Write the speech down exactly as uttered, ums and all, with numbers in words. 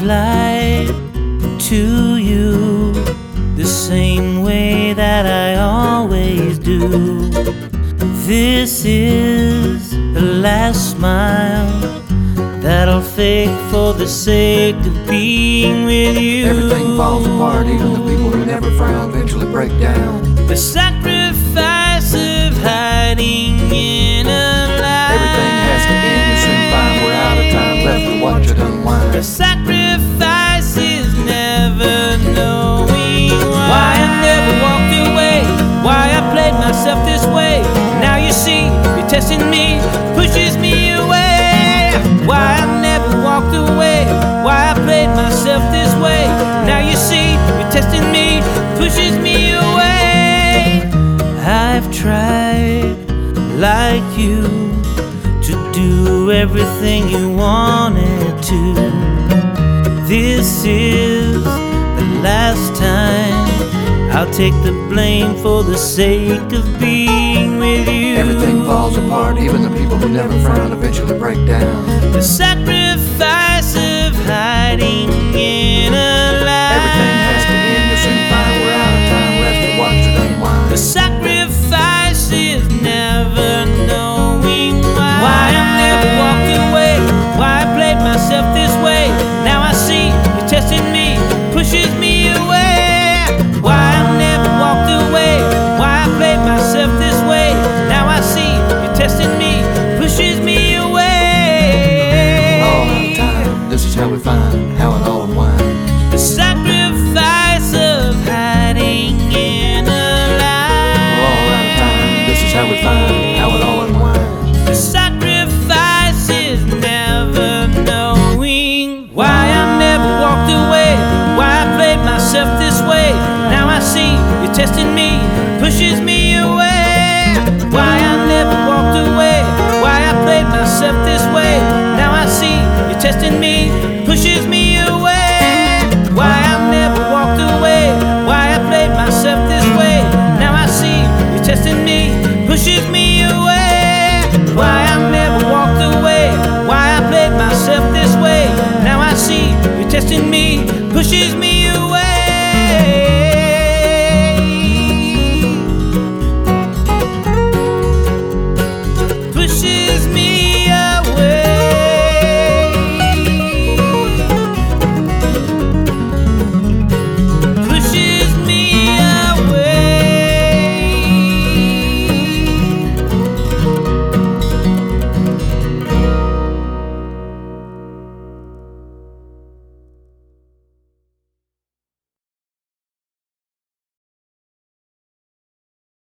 lied to you the same way that I always do. This is the last smile that I'll fake for the sake of being with you. Everything falls apart, even the people who never frown eventually break down. The sacrifice of hiding in a lie. Everything has to end, you'll soon find we're out of time left to watch it unwind. The sacrifice is never knowing why. Why I never walked away, why I played myself this way. Now you see, you're testing me, pushes me away. Why I never walked away, why I played myself this way. Now you see, you're testing me, pushes me away. I've tried, like you, to do everything you wanted to. This is the last time I'll take the blame for the sake of being with you. Everything falls apart, even the people who never frown eventually break down. The sacrifice of hiding in a lie. Everything has to end, you'll soon find we're out of time left to watch it unwind. The sacrifice is never knowing why. Why I never walked away, why I played myself this way. Now I see you're testing me, pushes me away. Why I never walked away, why I played myself this way. Now I see you're testing me, pushes me away. All out of time, this is how we find how it all unwinds. The sacrifice of hiding in a lie. We're all out of time, this is how we find how it all unwinds. The sacrifice is never knowing why I never walked away, why I played myself this way. Now I see you're testing me, pushes me away. Why I never walked away, why I played myself this way. Now I see you're testing me, pushes me away. Why I never walked away, why I played myself this way. Now I see you're testing me, pushes me away. Why I never walked away, why I played myself this way. Now I see you're testing me, pushes me